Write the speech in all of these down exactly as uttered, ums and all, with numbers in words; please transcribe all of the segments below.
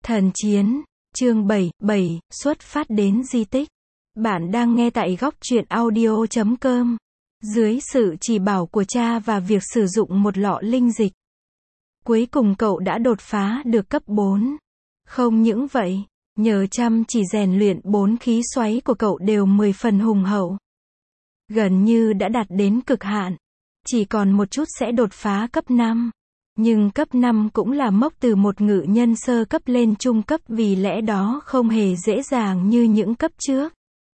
Thần chiến, chương bảy, bảy, xuất phát đến di tích. Bạn đang nghe tại góc truyện audio chấm com. Dưới sự chỉ bảo của cha và việc sử dụng một lọ linh dịch, cuối cùng cậu đã đột phá được cấp bốn. Không những vậy, nhờ chăm chỉ rèn luyện, bốn khí xoáy của cậu đều mười phần hùng hậu. Gần như đã đạt đến cực hạn. Chỉ còn một chút sẽ đột phá cấp năm. Nhưng cấp năm cũng là mốc từ một ngự nhân sơ cấp lên trung cấp, vì lẽ đó không hề dễ dàng như những cấp trước.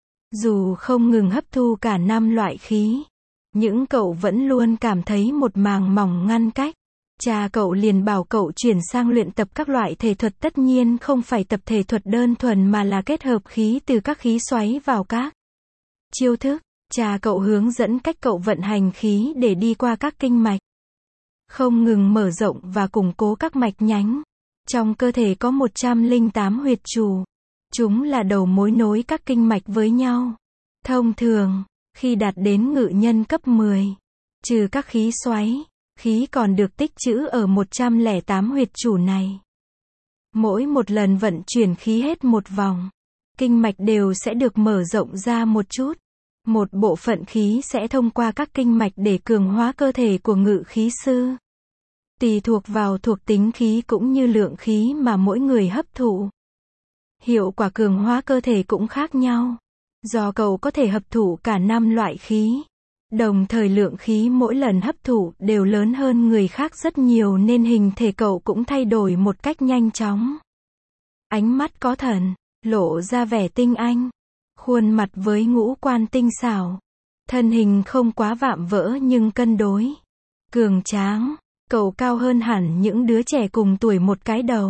Dù không ngừng hấp thu cả năm loại khí, nhưng cậu vẫn luôn cảm thấy một màng mỏng ngăn cách. Cha cậu liền bảo cậu chuyển sang luyện tập các loại thể thuật, tất nhiên không phải tập thể thuật đơn thuần mà là kết hợp khí từ các khí xoáy vào các chiêu thức. Cha cậu hướng dẫn cách cậu vận hành khí để đi qua các kinh mạch, không ngừng mở rộng và củng cố các mạch nhánh. Trong cơ thể có một trăm lẻ tám huyệt trù. Chúng là đầu mối nối các kinh mạch với nhau. Thông thường, khi đạt đến ngự nhân cấp mười, trừ các khí xoáy, khí còn được tích trữ ở một trăm lẻ tám huyệt trù này. Mỗi một lần vận chuyển khí hết một vòng, kinh mạch đều sẽ được mở rộng ra một chút. Một bộ phận khí sẽ thông qua các kinh mạch để cường hóa cơ thể của ngự khí sư. Tùy thuộc vào thuộc tính khí cũng như lượng khí mà mỗi người hấp thụ, hiệu quả cường hóa cơ thể cũng khác nhau. Do cậu có thể hấp thụ cả năm loại khí, đồng thời lượng khí mỗi lần hấp thụ đều lớn hơn người khác rất nhiều, nên hình thể cậu cũng thay đổi một cách nhanh chóng. Ánh mắt có thần, lộ ra vẻ tinh anh. Khuôn mặt với ngũ quan tinh xảo. Thân hình không quá vạm vỡ nhưng cân đối, cường tráng. Cậu cao hơn hẳn những đứa trẻ cùng tuổi một cái đầu.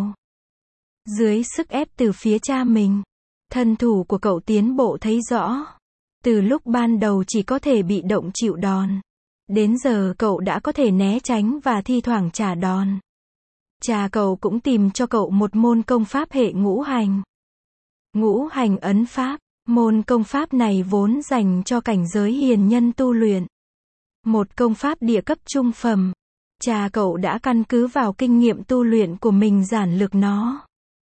Dưới sức ép từ phía cha mình, thân thủ của cậu tiến bộ thấy rõ. Từ lúc ban đầu chỉ có thể bị động chịu đòn, đến giờ cậu đã có thể né tránh và thi thoảng trả đòn. Cha cậu cũng tìm cho cậu một môn công pháp hệ ngũ hành. Ngũ hành ấn pháp. Môn công pháp này vốn dành cho cảnh giới hiền nhân tu luyện. Một công pháp địa cấp trung phẩm. Cha cậu đã căn cứ vào kinh nghiệm tu luyện của mình giản lược nó.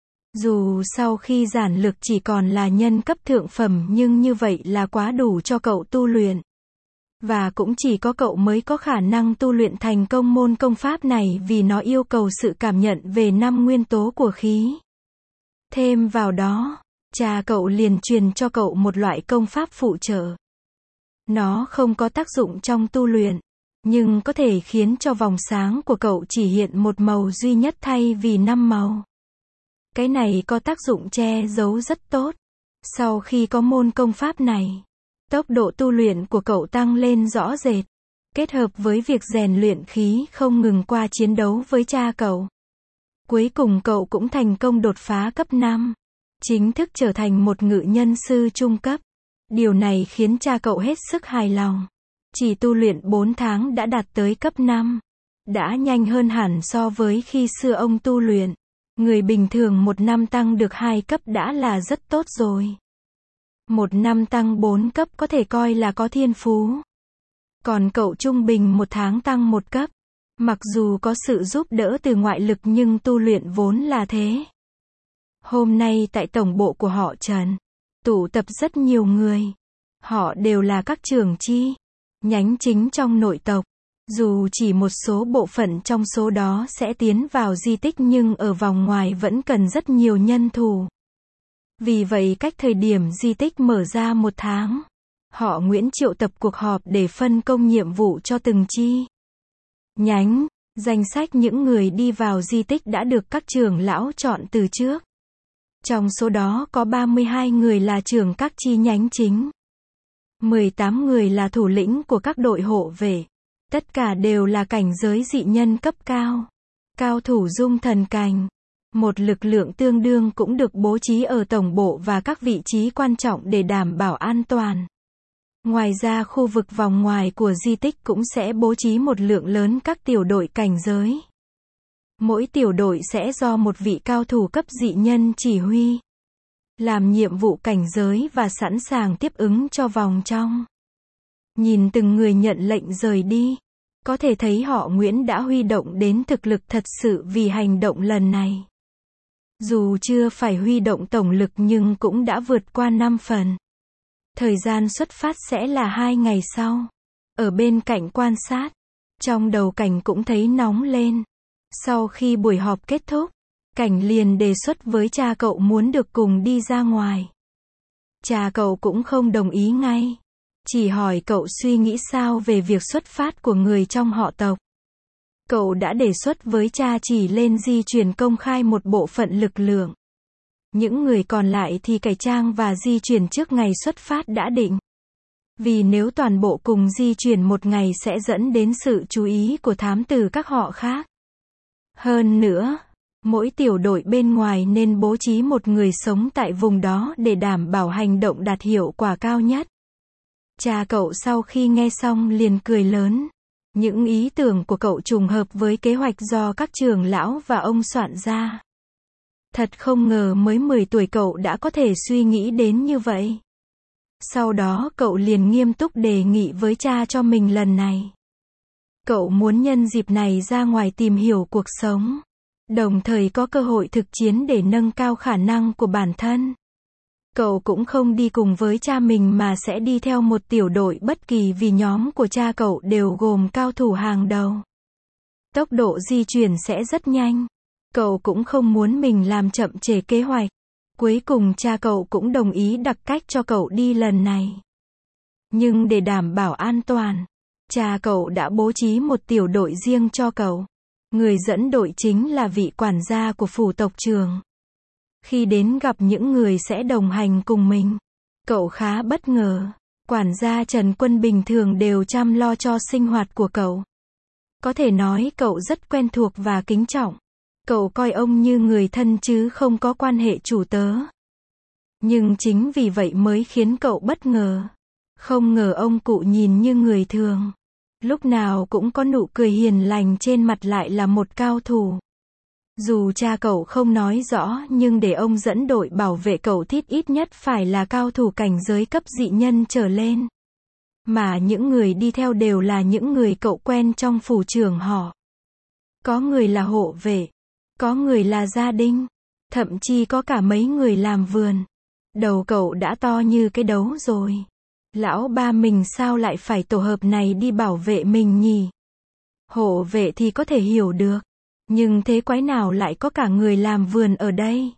Dù sau khi giản lược chỉ còn là nhân cấp thượng phẩm, nhưng như vậy là quá đủ cho cậu tu luyện. Và cũng chỉ có cậu mới có khả năng tu luyện thành công môn công pháp này, vì nó yêu cầu sự cảm nhận về năm nguyên tố của khí. Thêm vào đó, cha cậu liền truyền cho cậu một loại công pháp phụ trợ. Nó không có tác dụng trong tu luyện, nhưng có thể khiến cho vòng sáng của cậu chỉ hiện một màu duy nhất thay vì năm màu. Cái này có tác dụng che giấu rất tốt. Sau khi có môn công pháp này, tốc độ tu luyện của cậu tăng lên rõ rệt. Kết hợp với việc rèn luyện khí không ngừng qua chiến đấu với cha cậu, cuối cùng cậu cũng thành công đột phá cấp năm. Chính thức trở thành một ngự nhân sư trung cấp. Điều này khiến cha cậu hết sức hài lòng. Chỉ tu luyện bốn tháng đã đạt tới cấp năm. Đã nhanh hơn hẳn so với khi xưa ông tu luyện. Người bình thường một năm tăng được hai cấp đã là rất tốt rồi. Một năm tăng bốn cấp có thể coi là có thiên phú. Còn cậu trung bình một tháng tăng một cấp. Mặc dù có sự giúp đỡ từ ngoại lực nhưng tu luyện vốn là thế. Hôm nay tại tổng bộ của họ Trần, tụ tập rất nhiều người. Họ đều là các trưởng chi, nhánh chính trong nội tộc. Dù chỉ một số bộ phận trong số đó sẽ tiến vào di tích, nhưng ở vòng ngoài vẫn cần rất nhiều nhân thủ. Vì vậy cách thời điểm di tích mở ra một tháng, họ Nguyễn triệu tập cuộc họp để phân công nhiệm vụ cho từng chi nhánh. Danh sách những người đi vào di tích đã được các trưởng lão chọn từ trước. Trong số đó có ba mươi hai người là trưởng các chi nhánh chính. mười tám người là thủ lĩnh của các đội hộ vệ. Tất cả đều là cảnh giới dị nhân cấp cao. Cao thủ dung thần cảnh. Một lực lượng tương đương cũng được bố trí ở tổng bộ và các vị trí quan trọng để đảm bảo an toàn. Ngoài ra khu vực vòng ngoài của di tích cũng sẽ bố trí một lượng lớn các tiểu đội cảnh giới. Mỗi tiểu đội sẽ do một vị cao thủ cấp dị nhân chỉ huy, làm nhiệm vụ cảnh giới và sẵn sàng tiếp ứng cho vòng trong. Nhìn từng người nhận lệnh rời đi, có thể thấy họ Nguyễn đã huy động đến thực lực thật sự vì hành động lần này. Dù chưa phải huy động tổng lực nhưng cũng đã vượt qua năm phần. Thời gian xuất phát sẽ là hai ngày sau. Ở bên cạnh quan sát, trong đầu Cảnh cũng thấy nóng lên. Sau khi buổi họp kết thúc, Cảnh liền đề xuất với cha cậu muốn được cùng đi ra ngoài. Cha cậu cũng không đồng ý ngay, chỉ hỏi cậu suy nghĩ sao về việc xuất phát của người trong họ tộc. Cậu đã đề xuất với cha chỉ lên di chuyển công khai một bộ phận lực lượng. Những người còn lại thì cải trang và di chuyển trước ngày xuất phát đã định. Vì nếu toàn bộ cùng di chuyển một ngày sẽ dẫn đến sự chú ý của thám tử các họ khác. Hơn nữa, mỗi tiểu đội bên ngoài nên bố trí một người sống tại vùng đó để đảm bảo hành động đạt hiệu quả cao nhất. Cha cậu sau khi nghe xong liền cười lớn. Những ý tưởng của cậu trùng hợp với kế hoạch do các trưởng lão và ông soạn ra. Thật không ngờ mới mười tuổi cậu đã có thể suy nghĩ đến như vậy. Sau đó cậu liền nghiêm túc đề nghị với cha cho mình lần này. Cậu muốn nhân dịp này ra ngoài tìm hiểu cuộc sống, đồng thời có cơ hội thực chiến để nâng cao khả năng của bản thân. Cậu cũng không đi cùng với cha mình mà sẽ đi theo một tiểu đội bất kỳ vì nhóm của cha cậu đều gồm cao thủ hàng đầu. Tốc độ di chuyển sẽ rất nhanh. Cậu cũng không muốn mình làm chậm trễ kế hoạch. Cuối cùng cha cậu cũng đồng ý đặc cách cho cậu đi lần này. Nhưng để đảm bảo an toàn, cha cậu đã bố trí một tiểu đội riêng cho cậu. Người dẫn đội chính là vị quản gia của phủ tộc trưởng. Khi đến gặp những người sẽ đồng hành cùng mình, cậu khá bất ngờ. Quản gia Trần Quân bình thường đều chăm lo cho sinh hoạt của cậu. Có thể nói cậu rất quen thuộc và kính trọng. Cậu coi ông như người thân chứ không có quan hệ chủ tớ. Nhưng chính vì vậy mới khiến cậu bất ngờ. Không ngờ ông cụ nhìn như người thường. Lúc nào cũng có nụ cười hiền lành trên mặt lại là một cao thủ. Dù cha cậu không nói rõ nhưng để ông dẫn đội bảo vệ cậu thiết ít nhất phải là cao thủ cảnh giới cấp dị nhân trở lên. Mà những người đi theo đều là những người cậu quen trong phủ trưởng họ. Có người là hộ vệ, có người là gia đình, thậm chí có cả mấy người làm vườn. Đầu cậu đã to như cái đấu rồi. Lão ba mình sao lại phải tổ hợp này đi bảo vệ mình nhỉ? Hộ vệ thì có thể hiểu được. Nhưng thế quái nào lại có cả người làm vườn ở đây?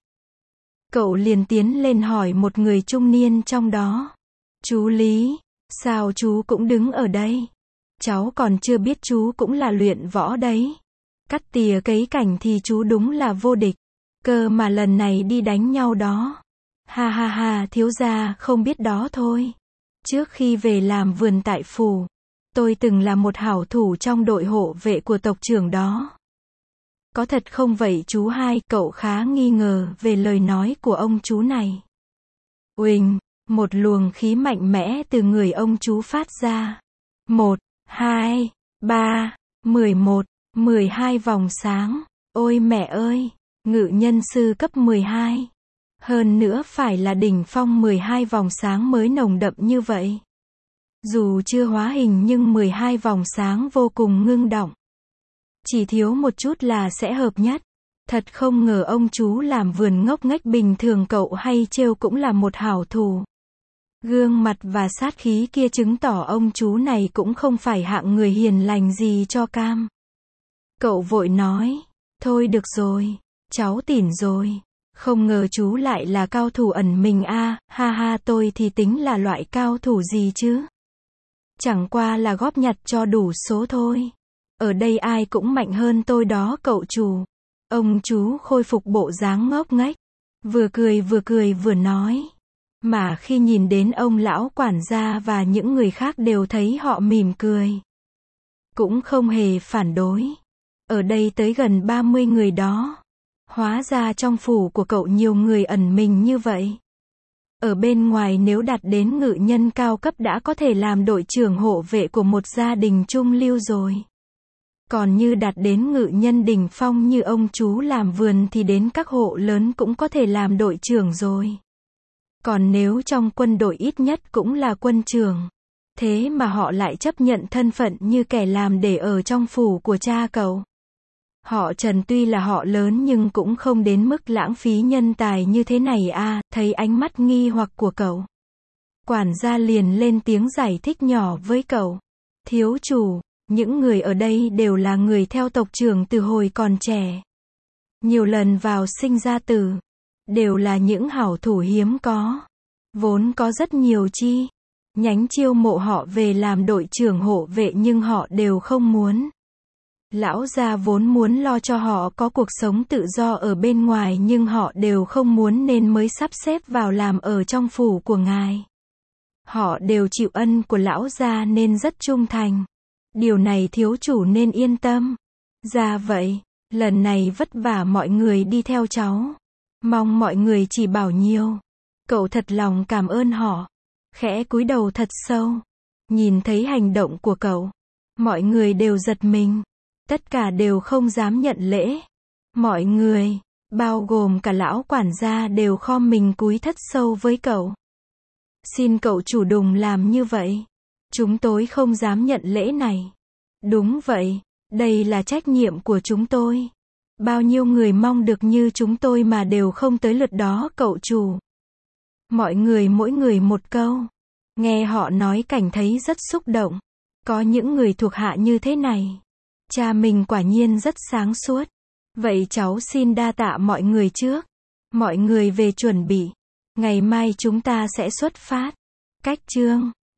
Cậu liền tiến lên hỏi một người trung niên trong đó. Chú Lý, sao chú cũng đứng ở đây? Cháu còn chưa biết chú cũng là luyện võ đấy. Cắt tỉa cấy cảnh thì chú đúng là vô địch. Cơ mà lần này đi đánh nhau đó. Ha ha ha, thiếu gia không biết đó thôi. Trước khi về làm vườn tại phủ, tôi từng là một hảo thủ trong đội hộ vệ của tộc trưởng đó. Có thật không vậy chú hai? Cậu khá nghi ngờ về lời nói của ông chú này. Uỳnh, một luồng khí mạnh mẽ từ người ông chú phát ra. Một, hai, ba, mười một, mười hai vòng sáng. Ôi mẹ ơi, ngự nhân sư cấp mười hai. Hơn nữa phải là đỉnh phong mười hai vòng sáng mới nồng đậm như vậy. Dù chưa hóa hình nhưng mười hai vòng sáng vô cùng ngưng động. Chỉ thiếu một chút là sẽ hợp nhất. Thật không ngờ ông chú làm vườn ngốc nghếch bình thường cậu hay trêu cũng là một hảo thủ. Gương mặt và sát khí kia chứng tỏ ông chú này cũng không phải hạng người hiền lành gì cho cam. Cậu vội nói, thôi được rồi, cháu tỉn rồi. Không ngờ chú lại là cao thủ ẩn mình a, à, ha ha tôi thì tính là loại cao thủ gì chứ. Chẳng qua là góp nhặt cho đủ số thôi. Ở đây ai cũng mạnh hơn tôi đó cậu chủ. Ông chú khôi phục bộ dáng ngốc nghếch. Vừa cười vừa cười vừa nói. Mà khi nhìn đến ông lão quản gia và những người khác đều thấy họ mỉm cười. Cũng không hề phản đối. Ở đây tới gần ba mươi người đó. Hóa ra trong phủ của cậu nhiều người ẩn mình như vậy. Ở bên ngoài nếu đạt đến ngự nhân cao cấp đã có thể làm đội trưởng hộ vệ của một gia đình trung lưu rồi. Còn như đạt đến ngự nhân đỉnh phong như ông chú làm vườn thì đến các hộ lớn cũng có thể làm đội trưởng rồi. Còn nếu trong quân đội ít nhất cũng là quân trưởng. Thế mà họ lại chấp nhận thân phận như kẻ làm để ở trong phủ của cha cậu. Họ Trần tuy là họ lớn nhưng cũng không đến mức lãng phí nhân tài như thế này a. Thấy ánh mắt nghi hoặc của cậu, quản gia liền lên tiếng giải thích nhỏ với cậu. Thiếu chủ, những người ở đây đều là người theo tộc trưởng từ hồi còn trẻ. Nhiều lần vào sinh ra tử. Đều là những hảo thủ hiếm có. Vốn có rất nhiều chi nhánh chiêu mộ họ về làm đội trưởng hộ vệ nhưng họ đều không muốn. Lão gia vốn muốn lo cho họ có cuộc sống tự do ở bên ngoài nhưng họ đều không muốn nên mới sắp xếp vào làm ở trong phủ của ngài. Họ đều chịu ân của lão gia nên rất trung thành. Điều này thiếu chủ nên yên tâm. Ra vậy, lần này vất vả mọi người đi theo cháu. Mong mọi người chỉ bảo nhiều. Cậu thật lòng cảm ơn họ. Khẽ cúi đầu thật sâu. Nhìn thấy hành động của cậu, mọi người đều giật mình. Tất cả đều không dám nhận lễ. Mọi người, bao gồm cả lão quản gia đều khom mình cúi thất sâu với cậu. Xin cậu chủ đừng làm như vậy. Chúng tôi không dám nhận lễ này. Đúng vậy, đây là trách nhiệm của chúng tôi. Bao nhiêu người mong được như chúng tôi mà đều không tới lượt đó cậu chủ. Mọi người mỗi người một câu. Nghe họ nói cảnh thấy rất xúc động. Có những người thuộc hạ như thế này. Cha mình quả nhiên rất sáng suốt. Vậy cháu xin đa tạ mọi người trước. Mọi người về chuẩn bị. Ngày mai chúng ta sẽ xuất phát. Cách chương